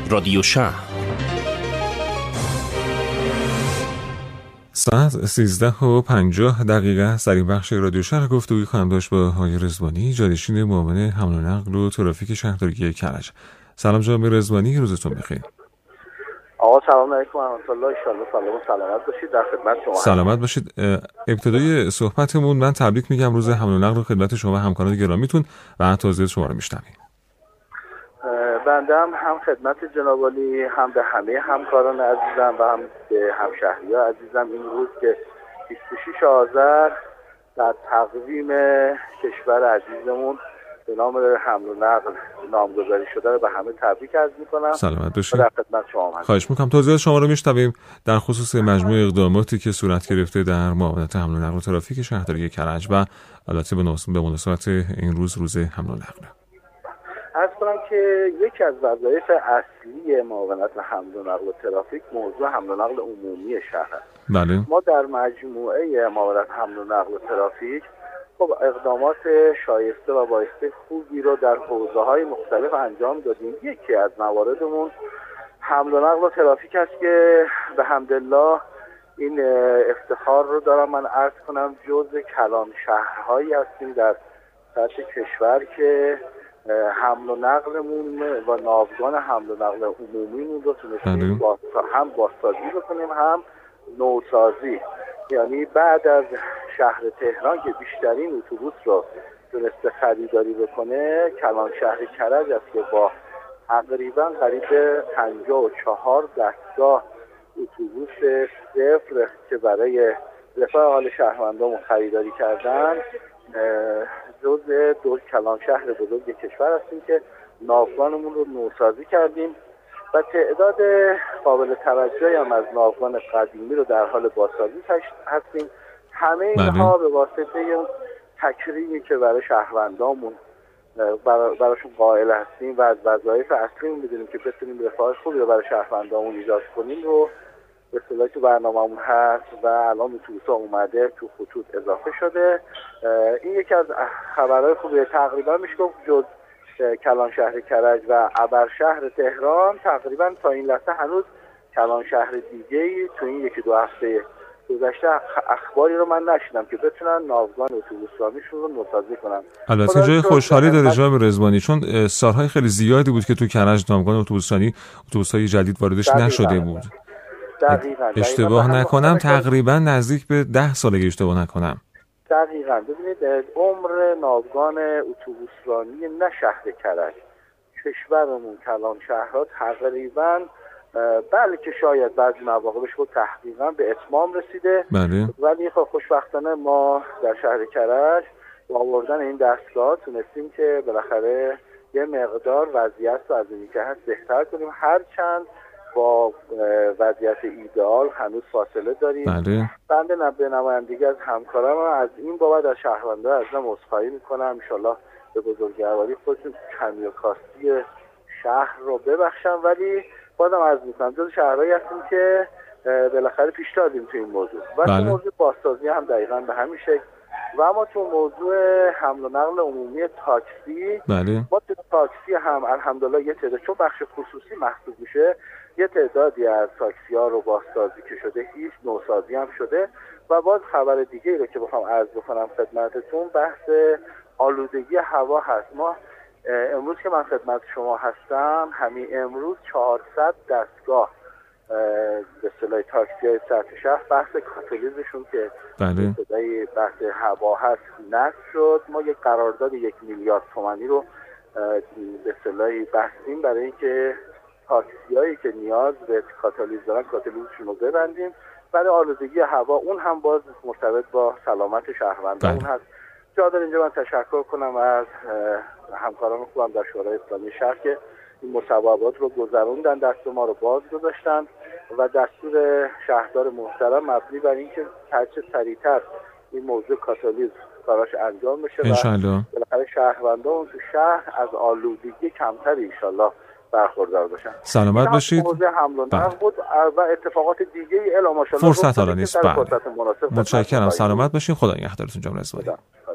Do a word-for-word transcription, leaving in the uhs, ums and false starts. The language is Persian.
رادیو شهر. ساعت سیزده و پنجاه دقیقه است. در این بخش رادیو شهر گفتگوی خواهم داشت با آقای رضوانی، جانشین معاون حمل و نقل و ترافیک شهرداری کرج. سلام جناب رضوانی، روزتون بخیر. آقا سلام علیکم و رحمت الله، ان شاءالله سلام و سلامت باشید. در خدمت شما. سلامت باشید. ابتدای صحبتمون من تبریک میگم روز حمل و نقل رو خدمت شما و همکاران گرامیتون و توضیحات شما رو میشنویم. بنده هم هم خدمت جناب عالی، هم به همه همکاران عزیزم و هم به همشهری‌ها عزیزم این روز که بیست و شش آذر در تقویم کشور عزیزمون به نام حمل و نقل نامگذاری شده رو به همه تبریک عرض می‌کنم. سلامت باشید. در خدمت شما هستم. خواهش می‌کنم توضیحات شما رو میشنویم در خصوص مجموعه اقداماتی که صورت گرفته در معاونت حمل و نقل و ترافیک شهرداری کرج و البته به مناسبت این روز روز حمل و نقل. عرض کنم که یکی از وظایف اصلی معاونت حمل و نقل و ترافیک موضوع حمل و نقل عمومی شهر است. بله. ما در مجموعه معاونت حمل و نقل و ترافیک خب اقدامات شایسته و بایسته خوبی رو در حوزه‌های مختلف انجام دادیم. یکی از مواردمون حمل و نقل و ترافیک است که به حمدالله این افتخار رو دارم من عرض کنم جزء کلان شهرهایی هستیم در سطح کشور که حمل و نقلمون و ناوگان حمل و نقل عمومیمون رو تونستیم با هم بازسازی بکنیم هم نوسازی. یعنی بعد از شهر تهران که بیشترین اتوبوس رو تونسته خریداری بکنه، کلان شهر کرج است که با تقریبا قریب پنجاه و چهار دستگاه اتوبوس صفر که برای رفاه حال شهروندان خریداری کردن جزء دو کلان شهر بزرگ کشور هستیم که ناوگانمون رو نوسازی کردیم و تعداد قابل توجهی هم از ناوگان قدیمی رو در حال بازسازی هستیم. همه اینها به واسطه تکریمی که برای شهروندامون براشون قائل هستیم و از وظایف اصلیمون می‌دونیم که بتونیم رفاه خوبی رو برای شهروندامون ایجاد کنیم رو به اصطلاح تو برنامه‌مون هست و الان اتوبوس‌ها اومده تو خطوط اضافه شده. این یکی از خبرهای خوبه. تقریبا میشه گفت جز کلان شهر کرج و ابر شهر تهران تقریبا تا این لحظه هنوز کلان شهر دیگه‌ای تو این یکی دو هفته گذشته اخباری رو من نشیدم که بتونن ناوگان اتوبوسرامیشون رو نوسازی کنن. البته جای خوشحالی داره جناب رضوانی، چون سالهای خیلی زیادی بود که تو کرج ناوگان اتوبوسرانی اتوبوس‌های جدید واردش نشده بود. دقیقاً. اشتباه نکنم تقریبا نزدیک به ده ساله که اشتباه نکنم. دقیقاً. ببینید عمر ناوگان اتوبوسرانی نه شهر کرج، کشورمون کلان شهرها تقریباً بلکه شاید بعضی مواقع بشه تحقیقاً به اتمام رسیده. بله. ولی خب خوشبختانه ما در شهر کرج با آوردن این دستگاه تونستیم که بالاخره یه مقدار وضعیت رو از اینی که هست بهتر کنیم، هرچند با وضعیت ایدئال هنوز فاصله داریم. بله. بنده به نمایندگی از همکاران از این بابت از شهروندان ازم عذرخواهی میکنم. ان شاءالله به بزرگواری خودشون کمی و کاستی شهر رو ببخشم، ولی بازم عرض میکنم جز شهرهایی هستیم که بالاخره پیش دادیم تو این موضوع و بله. تو موضوع بازسازی هم دقیقاً به همین شکل. و اما تو موضوع حمل و نقل عمومی تاکسی، بله. ما تو تاکسی هم الحمدلله یه تعداد، چون بخش خصوصی محسوب میشه، یه تعدادی از تاکسی ها رو بازسازی که شده، هیچ نوسازی هم شده. و باز خبر دیگه ای رو که بخوام عرض بکنم خدمتتون بحث آلودگی هوا هست. ما امروز که من خدمت شما هستم همین امروز چهارصد دستگاه به اصطلاح تاکسی های سطح شهر بحث کاتالیزشون که بله. صدای بحث هوا هست نصب شد. ما یک قرارداد یک میلیارد تومانی رو به اصطلاحی بستیم برای اینکه تاکسی هایی که نیاز به کاتالیز دارن کاتالیزشون رو ببندیم برای آلودگی هوا. اون هم باز مرتبط با سلامت شهروندان بله. هست. جا داره اینجا من تشکر کنم از همکاران خوبم در شورای اسلامی شهر که این مصوبات رو گذروندن، دست ما رو باز گذاشتن و دستور شهردار محترم مبنی بر اینکه هرچه سریعتر این موضوع کاتالیز کاراش انجام بشه انشالله. و بالاخره شهروندان تو شهر از آلودگی کمتری انشالله برخوردار باشن. سلامت باشید. موضوع حمل و نقل بود و اتفاقات دیگه ای الا ماشاءالله فرصت حالا نیست. فرصت مناسب. متشکرم. سلامت باشید. خدا نگهدارتون جناب رضوانی.